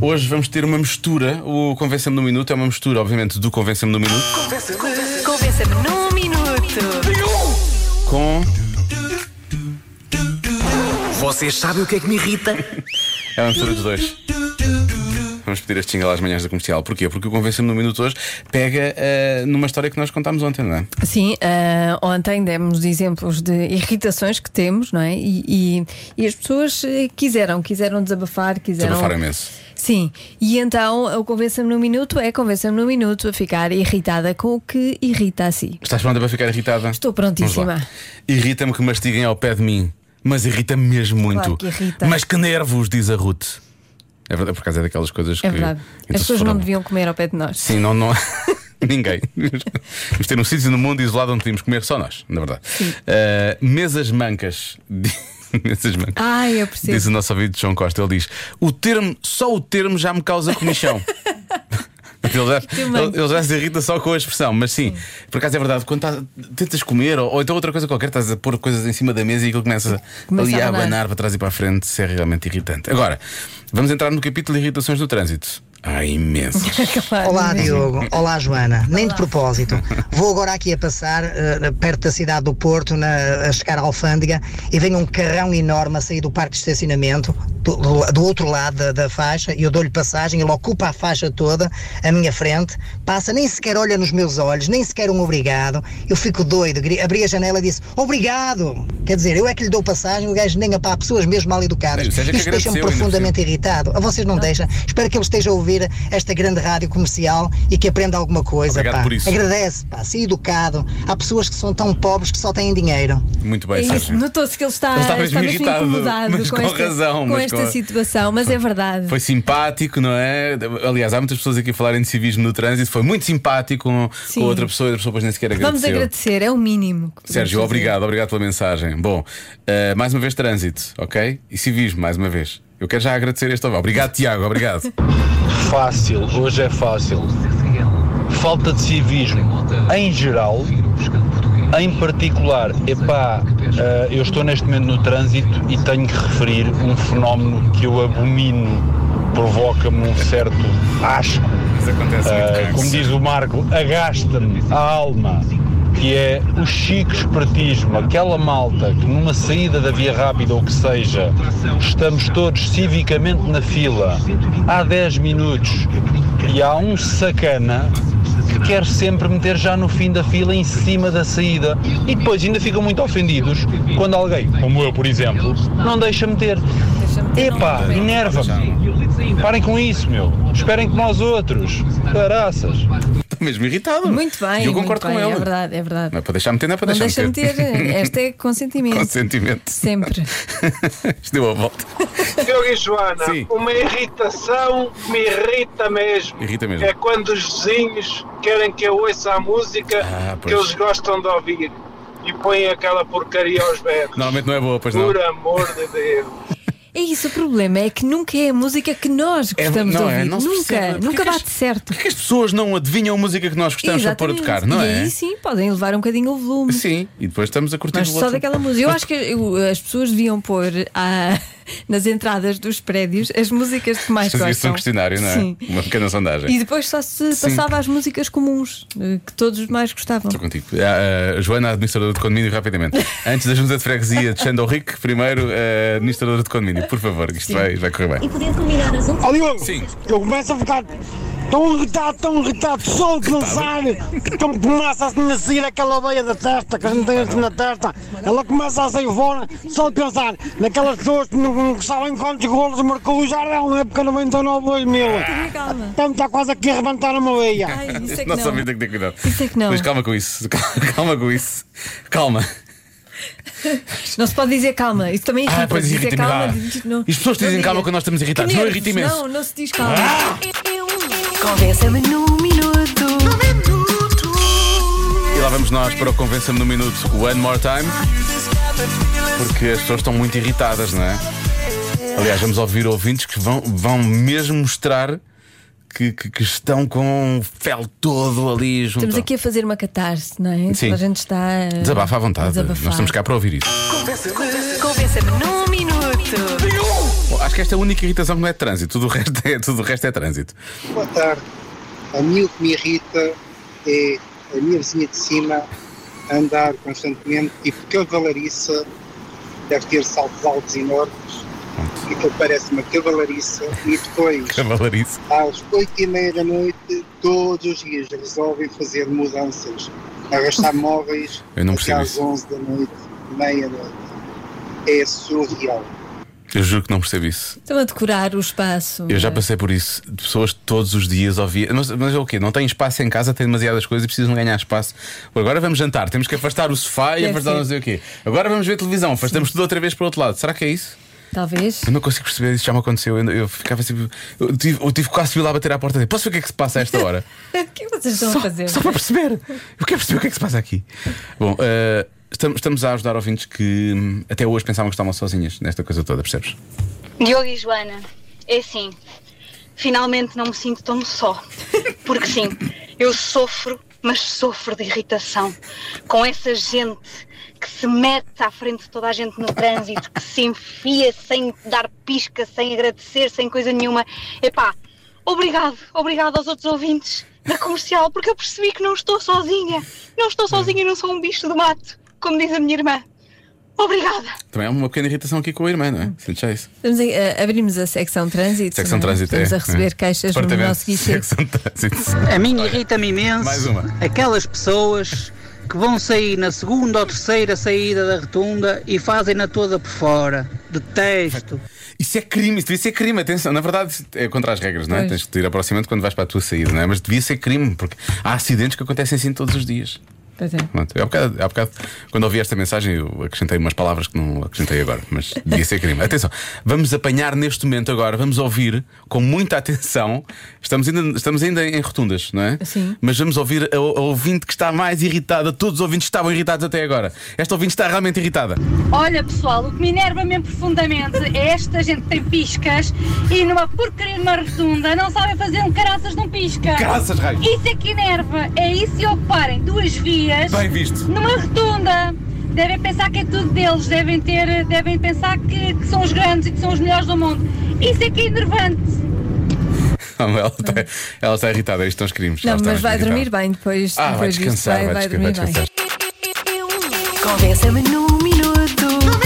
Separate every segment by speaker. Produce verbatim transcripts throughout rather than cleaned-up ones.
Speaker 1: Hoje vamos ter uma mistura. O Convença-me no Minuto é uma mistura, obviamente, do Convença-me no Minuto.
Speaker 2: Convença-me num minuto.
Speaker 1: Com.
Speaker 3: Vocês sabem o que é que me irrita?
Speaker 1: É uma mistura dos dois. Vamos pedir este jingle às manhãs da comercial. Porquê? Porque o Convença-me no Minuto hoje pega uh, numa história que nós contámos ontem, não é?
Speaker 4: Sim, uh, ontem demos exemplos de irritações que temos, não é? E, e, e as pessoas quiseram, quiseram desabafar, quiseram.
Speaker 1: Desabafar imenso.
Speaker 4: Sim, e então o Convença-me no Minuto é Convença-me no Minuto a ficar irritada com o que irrita a si.
Speaker 1: Estás pronta para ficar irritada?
Speaker 4: Estou prontíssima.
Speaker 1: Irrita-me que mastiguem ao pé de mim, mas irrita-me mesmo muito.
Speaker 4: Claro que irrita.
Speaker 1: Mas que nervos, diz a Ruth. É verdade, por causa é daquelas coisas que.
Speaker 4: É verdade.
Speaker 1: Então,
Speaker 4: as pessoas
Speaker 1: foram...
Speaker 4: não deviam comer ao pé de nós.
Speaker 1: Sim, não, não. Ninguém. Vamos ter um sítio no mundo isolado onde podemos comer só nós, na verdade. Uh, mesas mancas. Mesas mancas.
Speaker 4: Ai, eu percebo.
Speaker 1: Diz o nosso ouvido João Costa. Ele diz: o termo, só o termo já me causa comichão. Ele já, ele, ele já se irrita só com a expressão. Mas sim, sim. Por acaso é verdade, quando tá, tentas comer ou, ou então outra coisa qualquer, estás a pôr coisas em cima da mesa e aquilo começa, começa ali a abanar. abanar para trás e para a frente. Isso é realmente irritante. Agora, vamos entrar no capítulo de irritações do trânsito. Há imensas.
Speaker 5: Olá Diogo, olá Joana. Nem de propósito. Vou agora aqui a passar uh, perto da cidade do Porto, na, a chegar à Alfândega, e vem um carrão enorme a sair do parque de estacionamento do, do, do outro lado da, da faixa, e eu dou-lhe passagem. Ele ocupa a faixa toda à minha frente, passa, nem sequer olha nos meus olhos, nem sequer um obrigado. Eu fico doido, abri a janela e disse obrigado. Quer dizer, eu é que lhe dou passagem, o gajo nem a pá, pessoas mesmo mal educadas. Isto deixa-me profundamente irritado. A vocês não deixam. Espero que ele esteja a ouvir esta grande rádio comercial e que aprenda alguma coisa. Pá. Agradece, pá, ser educado. Há pessoas que são tão pobres que só têm dinheiro.
Speaker 1: Muito bem,
Speaker 4: é Notou-se que ele está, ele está mesmo, está mesmo irritado, incomodado
Speaker 1: mas com,
Speaker 4: com esta,
Speaker 1: razão,
Speaker 4: com
Speaker 1: mas
Speaker 4: esta
Speaker 1: com...
Speaker 4: situação, mas é verdade.
Speaker 1: Foi simpático, não é? Aliás, há muitas pessoas aqui a falarem de civismo no trânsito. Foi muito simpático com, com outra pessoa e a pessoa depois nem sequer agradeceu.
Speaker 4: Vamos agradecer, é o mínimo.
Speaker 1: Sérgio, obrigado, obrigado pela mensagem. Bom, uh, mais uma vez trânsito, ok? E civismo, mais uma vez. Eu quero já agradecer este. Obrigado, Tiago, obrigado.
Speaker 6: Fácil, hoje é fácil. Falta de civismo em geral, em particular, epá, uh, eu estou neste momento no trânsito e tenho que referir um fenómeno que eu abomino, provoca-me um certo asco.
Speaker 1: Isso acontece muito,
Speaker 6: uh, como diz o Marco, agasta-me a alma. Que é o chico espiritismo, aquela malta que numa saída da via rápida ou que seja, estamos todos civicamente na fila há dez minutos e há um sacana que quer sempre meter já no fim da fila em cima da saída e depois ainda ficam muito ofendidos quando alguém, como eu por exemplo, não deixa meter. Epá, enerva-me. Parem com isso, meu. Esperem que nós outros. Caraças.
Speaker 1: Estou mesmo irritado.
Speaker 4: Muito bem.
Speaker 1: Eu concordo
Speaker 4: muito
Speaker 1: com
Speaker 4: bem,
Speaker 1: ele.
Speaker 4: É verdade, é verdade.
Speaker 1: Não é para deixar meter, não é para
Speaker 4: não
Speaker 1: deixar
Speaker 4: meter. Não deixa meter. Esta é consentimento.
Speaker 1: Consentimento.
Speaker 4: Sempre.
Speaker 1: Isto deu a volta.
Speaker 7: Diogo e Joana,
Speaker 1: Sim.
Speaker 7: Uma irritação que me irrita mesmo.
Speaker 1: Irrita mesmo.
Speaker 7: É quando os vizinhos querem que eu ouça a música
Speaker 1: ah,
Speaker 7: que eles gostam de ouvir e põem aquela porcaria aos berros.
Speaker 1: Normalmente não é boa, pois não.
Speaker 7: Por amor de Deus.
Speaker 4: É isso, o problema é que nunca é a música que nós gostamos
Speaker 1: é, não
Speaker 4: de ouvir.
Speaker 1: É, não
Speaker 4: nunca, nunca bate
Speaker 1: as,
Speaker 4: certo.
Speaker 1: Porque as pessoas não adivinham a música que nós gostamos para pôr a tocar, não
Speaker 4: e
Speaker 1: é?
Speaker 4: E aí sim, podem elevar um bocadinho o volume.
Speaker 1: Sim, e depois estamos a curtir
Speaker 4: Mas
Speaker 1: o
Speaker 4: só
Speaker 1: outro.
Speaker 4: daquela música. Eu acho que eu, as pessoas deviam pôr a, nas entradas dos prédios as músicas que mais gostam.
Speaker 1: Fazia-se um questionário, não é?
Speaker 4: Sim.
Speaker 1: Uma pequena sondagem.
Speaker 4: E depois só se passava as músicas comuns que todos mais gostavam.
Speaker 1: Estou contigo. A, a Joana, administradora de condomínio, rapidamente. Antes da junta de freguesia de Xandão Rico, primeiro a administradora de condomínio, por favor, que isto vai, vai correr bem.
Speaker 8: E poder combinar as
Speaker 9: Ó Diogo,
Speaker 1: sim.
Speaker 9: Eu começo a ficar tão irritado, tão irritado, só de pensar, então começa assim a sair aquela veia da testa, que a gente tem assim na testa, ela começa a sair fora, só de pensar naquelas pessoas que não, não sabem quantos golos marcou o Jardel na época noventa e nove, dois mil. Então está quase aqui a arrebentar uma veia.
Speaker 4: Ai, isso é que
Speaker 1: Nossa
Speaker 4: não.
Speaker 1: vida tem que ter cuidado.
Speaker 4: Isso é que não.
Speaker 1: Mas calma com isso, calma com isso. Calma.
Speaker 4: Não se pode dizer calma, isso também irrita.
Speaker 1: Ah, pois
Speaker 4: dizer
Speaker 1: irrita-me.
Speaker 4: calma,
Speaker 1: Ah.
Speaker 4: diz, não,
Speaker 1: E as pessoas dizem
Speaker 4: não
Speaker 1: calma
Speaker 4: diga.
Speaker 1: quando nós estamos irritados. Não irrita imenso.
Speaker 4: Não, não se diz calma.
Speaker 1: Ah.
Speaker 2: Convença-me num minuto.
Speaker 1: E lá vamos nós para o Convença-me no Minuto One More Time. Porque as pessoas estão muito irritadas, não é? Aliás, vamos ouvir ouvintes que vão, vão mesmo mostrar que, que, que estão com o fel todo ali junto.
Speaker 4: Estamos aqui a fazer uma catarse, não é?
Speaker 1: Sim.
Speaker 4: A gente está a
Speaker 1: Desabafa à vontade.
Speaker 4: desabafar.
Speaker 1: Nós estamos cá para ouvir isso.
Speaker 2: Convença-me num minuto.
Speaker 1: Bom, acho que esta é a única irritação que não é trânsito. Tudo o resto é, tudo o resto é trânsito.
Speaker 8: Boa tarde. A mim o que me irrita é a minha vizinha de cima andar constantemente, tipo cavalariça, deve ter saltos altos enormes, e que parece uma cavalariça, e depois,
Speaker 1: Cavalariça.
Speaker 8: às oito e meia da noite, todos os dias resolvem fazer mudanças, arrastar móveis
Speaker 1: Eu não
Speaker 8: até
Speaker 1: percebo
Speaker 8: às
Speaker 1: isso.
Speaker 8: onze da noite, meia-noite. É surreal.
Speaker 1: Eu juro que não percebo isso.
Speaker 4: Estão a decorar o espaço.
Speaker 1: Eu já passei por isso. De pessoas que todos os dias ouvia. Mas, mas é o quê? Não têm espaço em casa, têm demasiadas coisas e precisam ganhar espaço. Agora vamos jantar, temos que afastar o sofá e
Speaker 4: Deve
Speaker 1: afastar
Speaker 4: ser.
Speaker 1: não sei o quê. Agora vamos ver televisão, afastamos tudo outra vez para o outro lado. Será que é isso?
Speaker 4: Talvez.
Speaker 1: Eu não consigo perceber, isso já me aconteceu. Eu, eu ficava assim. Eu tive, eu tive quase de ir lá bater à porta dele. Posso ver o que é que se passa a esta hora?
Speaker 4: O que é que vocês estão
Speaker 1: só,
Speaker 4: a fazer?
Speaker 1: só para perceber. Eu quero perceber o que é que se passa aqui. Bom, uh, estamos, estamos a ajudar ouvintes que hum, até hoje pensavam que estavam sozinhas nesta coisa toda, percebes?
Speaker 10: Diogo e Joana, é assim, finalmente não me sinto tão só, porque sim, eu sofro, mas sofro de irritação com essa gente que se mete à frente de toda a gente no trânsito, que se enfia sem dar pisca, sem agradecer, sem coisa nenhuma. Epá, obrigado, obrigado aos outros ouvintes da Comercial, porque eu percebi que não estou sozinha, não estou sozinha e não sou um bicho do mato, como diz a minha irmã. Obrigada.
Speaker 1: Também há uma pequena irritação aqui com a irmã, não é? Sentes já isso?
Speaker 4: Estamos a, a, abrimos a secção trânsito.
Speaker 1: Secção
Speaker 4: não é?
Speaker 1: trânsito,
Speaker 4: Estamos
Speaker 1: é,
Speaker 4: a receber
Speaker 1: é.
Speaker 4: queixas no
Speaker 1: Departamento
Speaker 4: nosso guichê.
Speaker 1: Secção trânsito.
Speaker 11: A mim irrita-me imenso
Speaker 1: Mais uma.
Speaker 11: aquelas pessoas que vão sair na segunda ou terceira saída da rotunda e fazem-na toda por fora. Detesto.
Speaker 1: Isso é crime, isso devia ser crime, atenção. Na verdade, isso é contra as regras, não é?
Speaker 4: Pois.
Speaker 1: Tens de te ir aproximando quando vais para a tua saída, não é? Mas devia ser crime, porque há acidentes que acontecem assim todos os dias.
Speaker 4: Pois é.
Speaker 1: Pronto, eu, há bocado, há bocado, quando ouvi esta mensagem, eu acrescentei umas palavras que não acrescentei agora, mas devia ser crime. Atenção, vamos apanhar neste momento agora, vamos ouvir com muita atenção. Estamos ainda, estamos ainda em rotundas, não é?
Speaker 4: Sim.
Speaker 1: Mas vamos ouvir a, a ouvinte que está mais irritada. Todos os ouvintes estavam irritados até agora. Esta ouvinte está realmente irritada.
Speaker 10: Olha pessoal, o que me enerva mesmo profundamente é esta gente que tem piscas e numa porcaria numa rotunda não sabem fazer um caraças num pisca.
Speaker 1: Graças, raio.
Speaker 10: Isso é que enerva, é isso e ocuparem duas vias
Speaker 1: Bem visto.
Speaker 10: numa rotunda. Devem pensar que é tudo deles, devem, ter, devem pensar que, que são os grandes e que são os melhores do mundo. Isso é que é enervante.
Speaker 1: Não, ela, está, ela está irritada, isto são os crimes.
Speaker 4: Não,
Speaker 1: Ela está
Speaker 4: mas vai
Speaker 1: irritada.
Speaker 4: dormir bem depois.
Speaker 1: Ah, vai
Speaker 4: depois disto,
Speaker 1: descansar,
Speaker 4: vai,
Speaker 1: vai,
Speaker 4: vai
Speaker 1: descansar,
Speaker 4: dormir
Speaker 1: vai
Speaker 4: bem.
Speaker 1: descansar.
Speaker 2: Convença-me num minuto.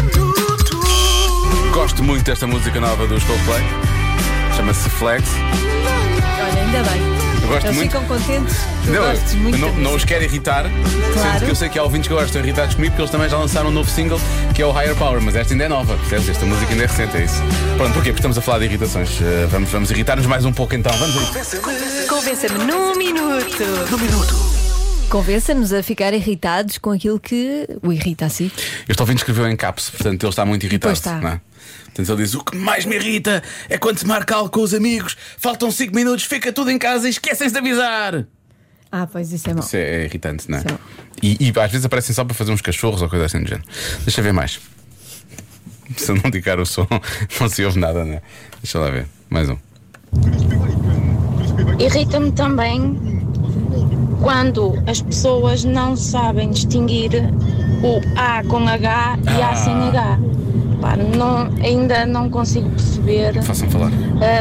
Speaker 1: Gosto muito desta música nova dos Coldplay. Chama-se Flex.
Speaker 4: Olha, ainda bem.
Speaker 1: Eu gosto
Speaker 4: Eles
Speaker 1: muito.
Speaker 4: ficam contentes. Tu
Speaker 1: Não,
Speaker 4: gostes
Speaker 1: eu
Speaker 4: muito
Speaker 1: não,
Speaker 4: da
Speaker 1: não os
Speaker 4: música.
Speaker 1: quero irritar,
Speaker 4: Claro.
Speaker 1: sendo que eu sei que há ouvintes que agora estão irritados comigo porque eles também já lançaram um novo single que é o Higher Power, mas esta ainda é nova, percebes? Esta música ainda é recente, é isso. Pronto, porquê? Porque estamos a falar de irritações. Uh, vamos, vamos irritar-nos mais um pouco então. Vamos aí.
Speaker 2: Convença-me num minuto. Num minuto.
Speaker 4: Convença-nos a ficar irritados com aquilo que o irrita a si.
Speaker 1: Este ouvinte escreveu em caps, portanto ele está muito irritado.
Speaker 4: Pois está.
Speaker 1: Não é? Portanto ele diz: o que mais me irrita é quando se marca algo com os amigos, faltam cinco minutos, fica tudo em casa e esquecem-se de avisar.
Speaker 4: Ah, pois isso é mau.
Speaker 1: Isso é, é irritante, não é?
Speaker 4: Isso é.
Speaker 1: E, e às vezes aparecem só para fazer uns cachorros ou coisa assim do género. Deixa eu ver mais. Se eu não indicar o som, não se ouve nada, não é? Deixa lá ver. Mais um.
Speaker 10: Irrita-me também quando as pessoas não sabem distinguir o A com H e A sem H. Pá, não, ainda não consigo perceber.
Speaker 1: Façam falar.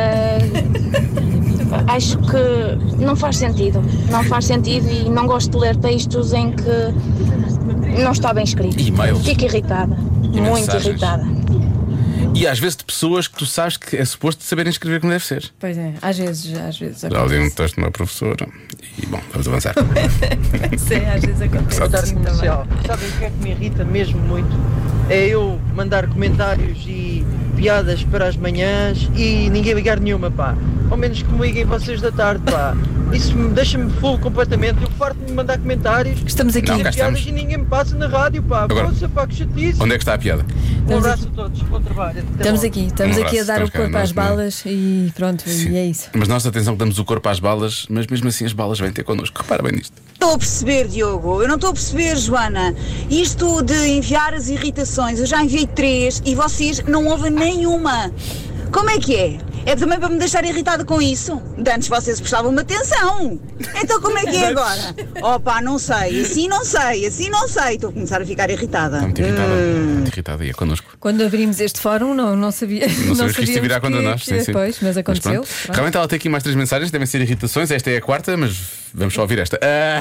Speaker 10: Uh, acho que não faz sentido. Não faz sentido e não gosto de ler textos em que não está bem escrito.
Speaker 1: E-mails.
Speaker 10: Fico irritada.
Speaker 1: E
Speaker 10: muito
Speaker 1: mensagens.
Speaker 10: irritada.
Speaker 1: E às vezes de pessoas que tu sabes que é suposto saberem escrever como deve ser.
Speaker 4: Pois é, às vezes, às vezes
Speaker 1: Já li um
Speaker 4: acontece.
Speaker 1: texto de uma professora. E bom, vamos avançar.
Speaker 4: Sim, às vezes acontece.
Speaker 12: Boa tarde,
Speaker 4: Sim, também.
Speaker 12: comercial. Sabem o que é que me irrita mesmo muito? É eu mandar comentários e piadas para as manhãs e ninguém ligar nenhuma, pá. Ao menos que me liguem vocês da tarde, pá. Isso me deixa-me full completamente. Eu farto de mandar comentários.
Speaker 4: Estamos aqui.
Speaker 1: Não,
Speaker 12: e
Speaker 1: cá
Speaker 12: piadas
Speaker 1: estamos.
Speaker 12: e ninguém me passa na rádio, pá.
Speaker 1: Agora,
Speaker 12: Poxa, pá, que chatice.
Speaker 1: Onde é que está a piada?
Speaker 12: Um
Speaker 4: Estamos
Speaker 12: abraço
Speaker 4: aqui.
Speaker 12: a todos, bom trabalho. Até
Speaker 4: Estamos
Speaker 12: logo.
Speaker 4: aqui, estamos
Speaker 1: Um
Speaker 4: aqui a
Speaker 1: abraço,
Speaker 4: dar o
Speaker 1: estamos cá,
Speaker 4: corpo às
Speaker 1: nós, não é?
Speaker 4: balas e pronto,
Speaker 1: Sim.
Speaker 4: e é isso.
Speaker 1: Mas nós, atenção, que damos o corpo às balas, mas mesmo assim as balas vêm ter connosco. Repara bem nisto.
Speaker 13: Estou a perceber, Diogo, eu não estou a perceber, Joana. Isto de enviar as irritações, eu já enviei três e vocês não ouvem nenhuma. Como é que é? É também para me deixar irritada com isso? De antes vocês prestavam-me atenção. Então como é que é agora? Opa, não sei, assim não sei, assim não sei. Estou a começar a ficar irritada.
Speaker 1: Muito irritada,
Speaker 13: Hum.
Speaker 1: muito irritada e é connosco.
Speaker 4: Quando abrimos este fórum, não, não sabia.
Speaker 1: Não sabíamos que isto ia virar
Speaker 4: que,
Speaker 1: contra nós.
Speaker 4: que,
Speaker 1: Sim, sim.
Speaker 4: Pois, mas aconteceu.
Speaker 1: Mas pronto. Realmente ela tem aqui mais três mensagens, devem ser irritações. Esta é a quarta, mas vamos só ouvir esta. Ah.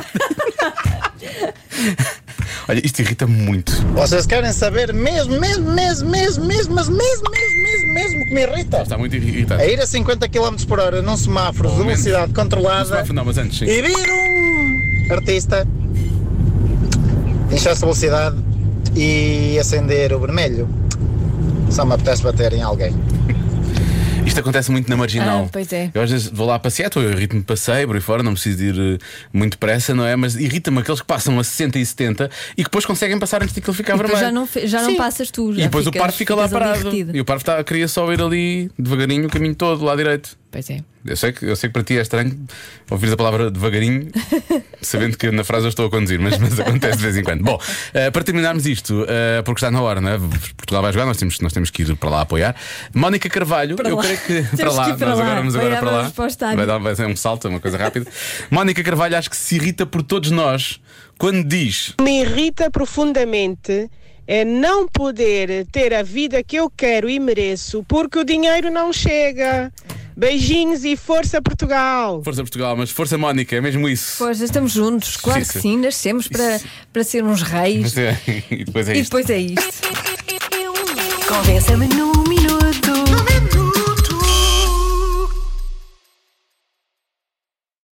Speaker 1: Olha, isto irrita muito.
Speaker 14: Vocês querem saber mesmo, mesmo, mesmo, mesmo, mesmo, mas mesmo, mesmo, mesmo, mesmo que me irrita?
Speaker 1: Está muito irritado.
Speaker 14: É ir a cinquenta quilómetros por hora num semáforo de velocidade controlada.
Speaker 1: No semáforo não, mas antes, sim.
Speaker 14: E vir um artista em excesso de velocidade e acender o vermelho. Só me apetece bater em alguém.
Speaker 1: Isto acontece muito na Marginal.
Speaker 4: Ah, pois é.
Speaker 1: Eu às vezes vou lá passear, eu irrito-me, passeio por aí fora, não preciso de ir uh, muito depressa, não é? Mas irrita-me aqueles que passam a sessenta e setenta e que depois conseguem passar antes de aquilo ficar
Speaker 4: E
Speaker 1: vermelho.
Speaker 4: depois já não, fe- já não
Speaker 1: Sim.
Speaker 4: passas tu. Já
Speaker 1: E depois
Speaker 4: ficas,
Speaker 1: o parvo fica lá
Speaker 4: ficas ali
Speaker 1: parado.
Speaker 4: retido.
Speaker 1: E o parvo tá, queria só ir ali devagarinho o caminho todo, lá direito.
Speaker 4: Pois é.
Speaker 1: Eu sei, que, eu sei que para ti é estranho ouvir a palavra devagarinho, sabendo que na frase eu estou a conduzir, mas, mas acontece de vez em quando. Bom, uh, para terminarmos isto, uh, porque está na hora, não é? Portugal vai jogar, nós temos, nós temos que ir para lá apoiar. Mónica Carvalho,
Speaker 4: Para
Speaker 1: eu
Speaker 4: lá.
Speaker 1: creio que
Speaker 4: Temos
Speaker 1: para lá,
Speaker 4: que ir para
Speaker 1: nós
Speaker 4: lá.
Speaker 1: agora vamos
Speaker 4: Vai
Speaker 1: agora
Speaker 4: dar
Speaker 1: para lá.
Speaker 4: vamos para o estádio.
Speaker 1: Vai dar vai ser um salto, é uma coisa rápida. Mónica Carvalho, acho que se irrita por todos nós quando diz:
Speaker 15: Me irrita profundamente é não poder ter a vida que eu quero e mereço porque o dinheiro não chega. Beijinhos e força Portugal.
Speaker 1: Força Portugal, mas força Mónica, é mesmo isso.
Speaker 4: Pois, estamos juntos, claro
Speaker 1: Sim,
Speaker 4: que
Speaker 1: sim.
Speaker 4: sim, nascemos para, para sermos reis.
Speaker 1: Mas é, e depois é
Speaker 4: E
Speaker 1: isto.
Speaker 4: depois é isto.
Speaker 2: Convença-me num minuto.